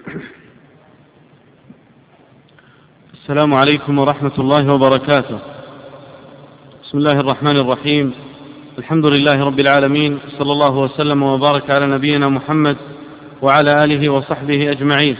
السلام عليكم ورحمة الله وبركاته. بسم الله الرحمن الرحيم. الحمد لله رب العالمين، صلى الله وسلم وبارك على نبينا محمد وعلى آله وصحبه أجمعين.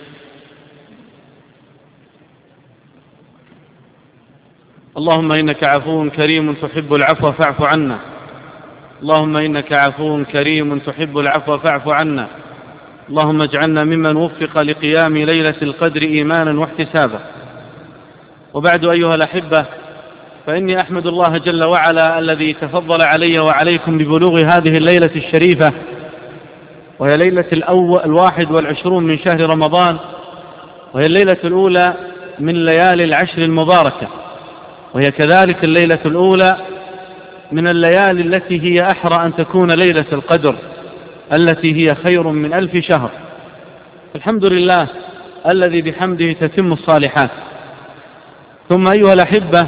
اللهم إنك عفو كريم تحب العفو فاعف عنا. اللهم إنك عفو كريم تحب العفو فاعف عنا. اللهم اجعلنا ممن وفق لقيام ليلة القدر إيمانا واحتسابا. وبعد أيها الأحبة، فإني أحمد الله جل وعلا الذي تفضل علي وعليكم ببلوغ هذه الليلة الشريفة، وهي ليلة 21 من شهر رمضان، وهي الليلة الأولى من ليالي العشر المباركة، وهي كذلك الليلة الأولى من الليالي التي هي أحرى أن تكون ليلة القدر، التي هي خير من 1000 شهر. الحمد لله الذي بحمده تتم الصالحات. ثم أيها الأحبة،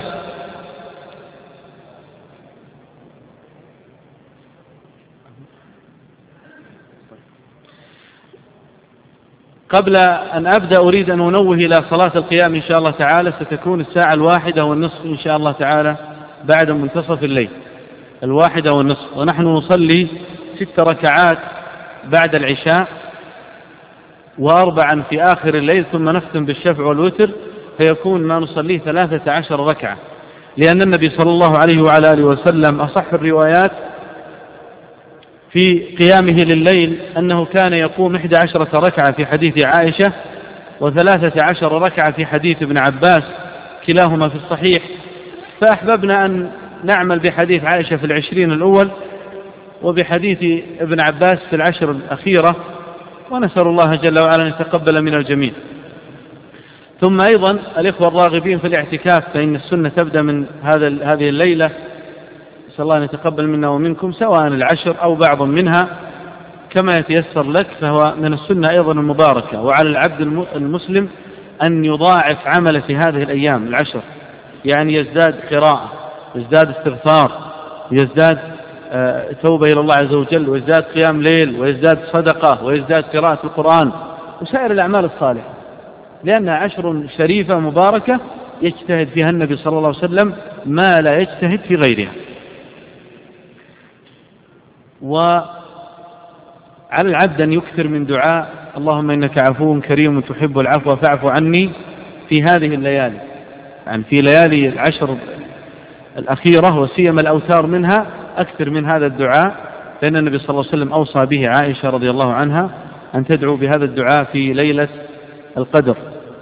قبل أن أبدأ أريد أن أنوه إلى صلاة القيام إن شاء الله تعالى. ستكون الساعة 1:30 إن شاء الله تعالى بعد منتصف الليل، 1:30، ونحن نصلي 6 ركعات بعد العشاء و4 في آخر الليل، ثم نختم بالشفع والوتر، فيكون ما نصليه 13 ركعة، لأن النبي صلى الله عليه وعلى آله وسلم أصح الروايات في قيامه لليل أنه كان يقوم 11 ركعة في حديث عائشة، و13 ركعة في حديث ابن عباس، كلاهما في الصحيح. فأحببنا أن نعمل بحديث عائشة في 20 الأول، وبحديث ابن عباس في 10 الأخيرة، ونسأل الله جل وعلا أن يتقبل من الجميع. ثم أيضا الإخوة الراغبين في الاعتكاف، فإن السنة تبدأ من هذه الليلة، نسأل الله أن يتقبل منا ومنكم، سواء 10 أو بعض منها كما يتيسر لك، فهو من السنة أيضا المباركة. وعلى العبد المسلم أن يضاعف عمله في هذه الأيام 10، يعني يزداد قراءة، يزداد استغفار، يزداد توبة إلى الله عز وجل، ويزداد قيام ليل، ويزداد صدقة، ويزداد قراءة القرآن وسائر الأعمال الصالحة، لأنها 10 شريفة مباركة يجتهد فيها النبي صلى الله عليه وسلم ما لا يجتهد في غيرها. وعلى العبد أن يكثر من دعاء اللهم إنك عفو كريم تحب العفو فاعف عني في هذه الليالي، يعني في ليالي 10 الأخيرة، وسيما الأوتار منها، أكثر من هذا الدعاء، لأن النبي صلى الله عليه وسلم أوصى به عائشة رضي الله عنها أن تدعو بهذا الدعاء في ليلة القدر.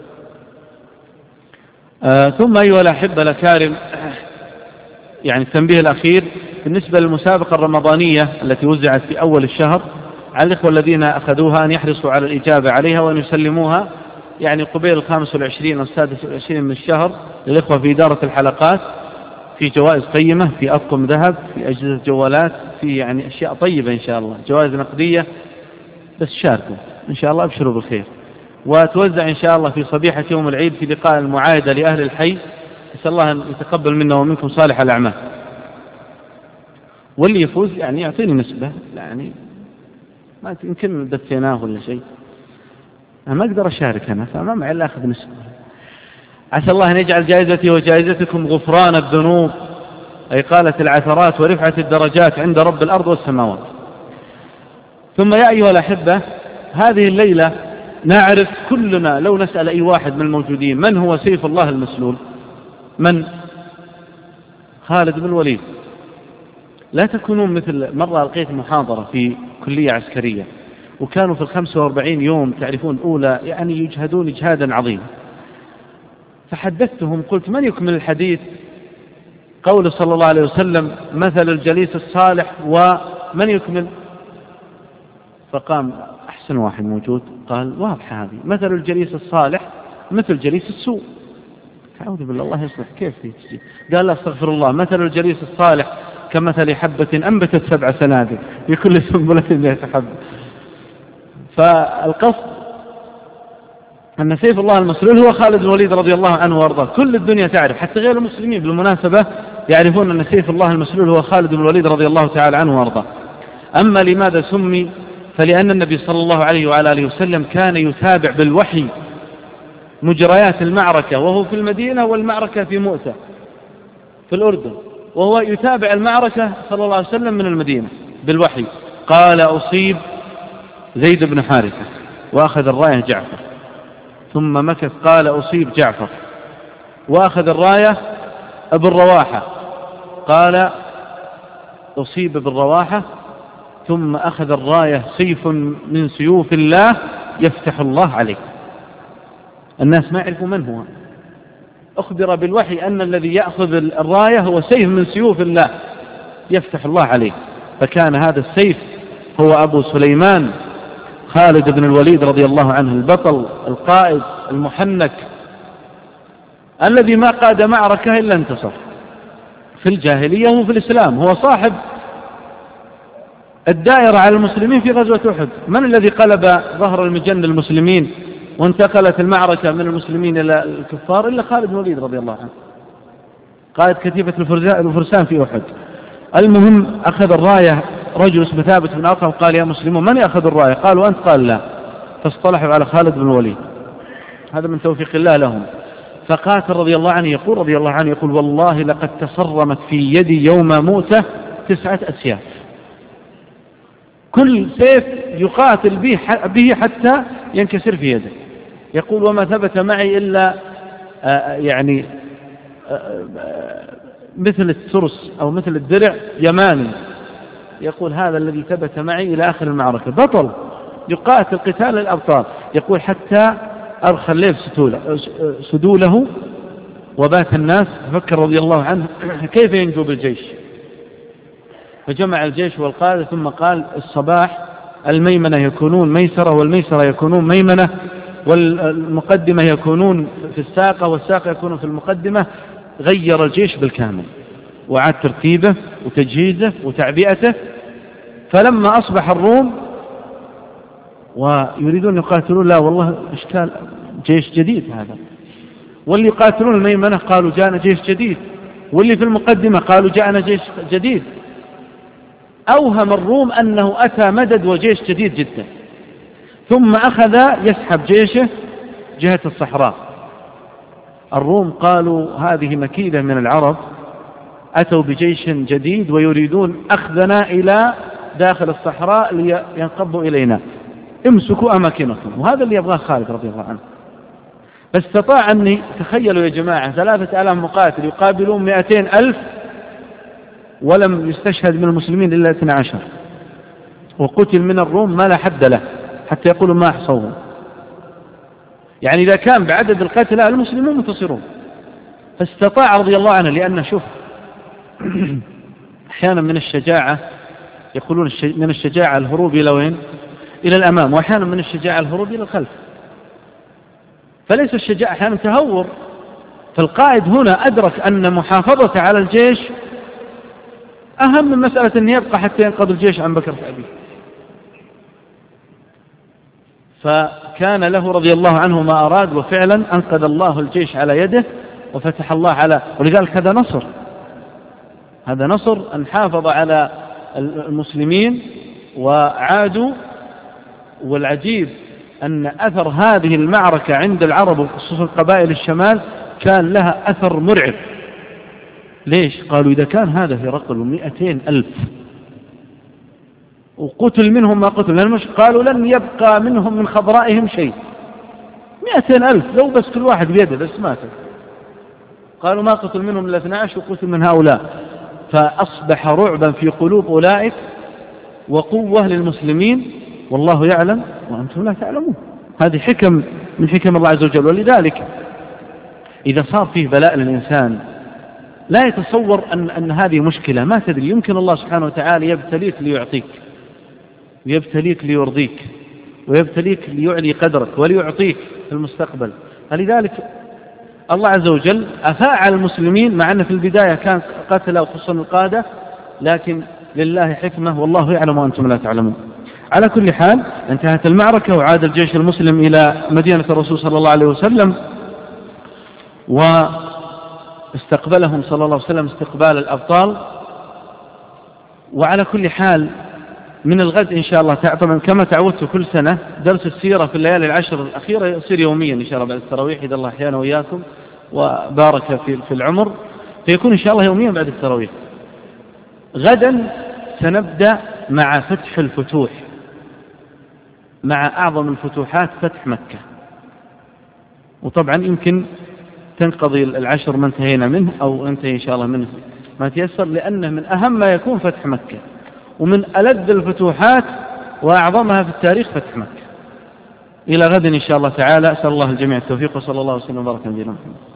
ثم أيها الأحبة الأكارم، يعني التنبيه الأخير بالنسبة للمسابقة الرمضانية التي وزعت في أول الشهر، على الإخوة الذين أخذوها أن يحرصوا على الإجابة عليها، وأن يسلموها يعني قبيل 25 أو 26 من الشهر للإخوة في إدارة الحلقات، في جوائز قيمة، في أطقم ذهب، في أجهزة جوالات، في يعني أشياء طيبة إن شاء الله، جوائز نقدية. بس شاركوا إن شاء الله، أبشروا بالخير. وتوزع إن شاء الله في صبيحة يوم العيد في لقاء المعايدة لأهل الحي. نسأل الله أن يتقبل منا ومنكم صالح الأعمال، واللي يفوز يعني يعطيني نسبة، يعني ما يمكن دفيناه ولا شيء، أنا ما أقدر أشارك أنا، فما معي إلا أخذ نسبة. عسى الله أن يجعل جائزتي وجائزتكم غفران الذنوب، أي قالة العثرات ورفعة الدرجات عند رب الأرض والسماوات. ثم يا أيها الأحبة، هذه الليلة نعرف كلنا، لو نسأل أي واحد من الموجودين من هو سيف الله المسلول، من؟ خالد بن الوليد. لا تكونون مثل مرة ألقيت محاضرة في كلية عسكرية، وكانوا في 45 يوم تعرفون أولى يعني يجهدون إجهادا عظيما، فحدثتهم قلت من يكمل الحديث؟ قول صلى الله عليه وسلم مثل الجليس الصالح، ومن يكمل؟ فقام أحسن واحد موجود قال واضحة هذه، مثل الجليس الصالح مثل جليس السوء. أعوذ بالله، الله يصلح، كيف تجي؟ قال لا استغفر الله، مثل الجليس الصالح كمثل حبة أنبتت 7 سنابل في كل سنبلة 100 حبة. فالقصد أن سيف الله المسلول هو خالد بن الوليد رضي الله عنه وارضاه. كل الدنيا تعرف، حتى غير المسلمين بالمناسبة يعرفون أن سيف الله المسلول هو خالد بن الوليد رضي الله تعالى عنه وارضاه. أما لماذا سمي فلأن النبي صلى الله عليه وعلى آله وسلم كان يتابع بالوحي مجريات المعركة وهو في المدينة، والمعركة في مؤتة في الأردن، وهو يتابع المعركة صلى الله عليه وسلم من المدينة بالوحي. قال أصيب زيد بن حارثة وأخذ الراية جعفر، ثم مكث قال أصيب جعفر وأخذ الراية ابن رواحة، قال أصيب ابن رواحة، ثم أخذ الراية سيف من سيوف الله يفتح الله عليه. الناس ما يعرفوا من هو، أخبر بالوحي أن الذي يأخذ الراية هو سيف من سيوف الله يفتح الله عليه. فكان هذا السيف هو أبو سليمان خالد بن الوليد رضي الله عنه، البطل القائد المحنك الذي ما قاد معركة إلا انتصر في الجاهلية وفي الإسلام. هو صاحب الدائرة على المسلمين في غزوة أحد. من الذي قلب ظهر المجن للمسلمين وانتقلت المعركة من المسلمين إلى الكفار؟ إلا خالد بن الوليد رضي الله عنه، قائد كتيبة الفرسان في أحد. المهم أخذ الراية رجل اسمه ثابت بن أرقم، قال يا مسلمون من يأخذ الراية؟ قالوا أنت، قال لا، فاصطلحوا على خالد بن الوليد. هذا من توفيق الله لهم. فقاتل رضي الله عنه، يقول والله لقد تصرمت في يدي يوم موته 9 أسياف، كل سيف يقاتل به حتى ينكسر في يده. يقول وما ثبت معي إلا مثل الترس أو مثل الدرع يماني. يقول هذا الذي ثبت معي إلى آخر المعركة، بطل يقاتل قتال الأبطال. يقول حتى أرخى الليل سدوله وبات الناس. ففكر رضي الله عنه كيف ينجو بالجيش، فجمع الجيش والقادة ثم قال الصباح الميمنة يكونون ميسرة، والميسرة يكونون ميمنة، والمقدمة يكونون في الساقة، والساقة يكونون في المقدمة. غير الجيش بالكامل وعاد ترتيبه وتجهيزه وتعبئته. فلما أصبح الروم ويريدون يقاتلون، لا والله إشكال جيش جديد هذا، واللي يقاتلون الميمنة قالوا جاءنا جيش جديد، واللي في المقدمة قالوا جاءنا جيش جديد. أوهم الروم أنه أتى مدد وجيش جديد جدا. ثم أخذ يسحب جيشه جهة الصحراء. الروم قالوا هذه مكيدة من العرب، أتوا بجيش جديد ويريدون أخذنا إلى داخل الصحراء لينقضوا إلينا، امسكوا أماكنكم. وهذا اللي يبغاه خالد رضي الله عنه. فاستطاع أن تخيلوا يا جماعة 3000 مقاتل يقابلون 200,000، ولم يستشهد من المسلمين إلا 12، وقتل من الروم ما لا حد له حتى يقولوا ما أحصوه. يعني إذا كان بعدد القتلى المسلمون منتصرون. فاستطاع رضي الله عنه، لأن شوف أحيانا من الشجاعة يقولون من الشجاعة الهروب إلى وين؟ إلى الأمام، وأحيانا من الشجاعة الهروب إلى الخلف. فليس الشجاعة أحيانا تهور. فالقائد هنا أدرك أن محافظة على الجيش أهم من مسألة أن يبقى حتى ينقض الجيش عن بكر أبيه. فكان له رضي الله عنه ما أراد، وفعلا أنقذ الله الجيش على يده وفتح الله على، ولذلك هذا نصر أن حافظ على المسلمين وعادوا. والعجيب أن أثر هذه المعركة عند العرب وخصوصا قبائل الشمال كان لها أثر مرعب. ليش؟ قالوا إذا كان هذا هرقل 200,000 وقتل منهم ما قتل، قالوا لن يبقى منهم من خضرائهم شيء. 200,000 لو بس كل واحد بيده بس ماتوا. قالوا ما قتل منهم إلا 12 وقتل من هؤلاء. فأصبح رعبا في قلوب أولئك وقوة للمسلمين، والله يعلم وأنتم لا تعلمون. هذه حكم من حكم الله عز وجل. ولذلك إذا صار فيه بلاء للإنسان لا يتصور أن هذه مشكلة، ما تدري، يمكن الله سبحانه وتعالى يبتليك ليعطيك، ويبتليك ليرضيك، ويبتليك ليعلي قدرك وليعطيك في المستقبل. فلذلك الله عز وجل أفاء على المسلمين، مع أن في البداية كان قتل وخصوصا القادة، لكن لله حكمة والله يعلم وأنتم لا تعلمون. على كل حال انتهت المعركة وعاد الجيش المسلم إلى مدينة الرسول صلى الله عليه وسلم، واستقبلهم صلى الله عليه وسلم استقبال الأبطال. وعلى كل حال من الغد إن شاء الله طبعا كما تعودت كل سنة درس السيرة في الليالي العشر الأخيرة يصير يوميا إن شاء الله بعد التراويح، إذا الله أحيانا وإياكم وبارك في العمر، فيكون إن شاء الله يوميا بعد التراويح. غدا سنبدأ مع فتح الفتوح، مع أعظم الفتوحات فتح مكة، وطبعا يمكن تنقضي العشر ما انتهينا منه أو انتهي إن شاء الله منه ما تيسر، لأنه من أهم ما يكون فتح مكة، ومن ألذ الفتوحات وأعظمها في التاريخ فتح مكة. إلى غد إن شاء الله تعالى، أسأل الله الجميع التوفيق، وصلى الله وسلم وبارك على نبينا محمد.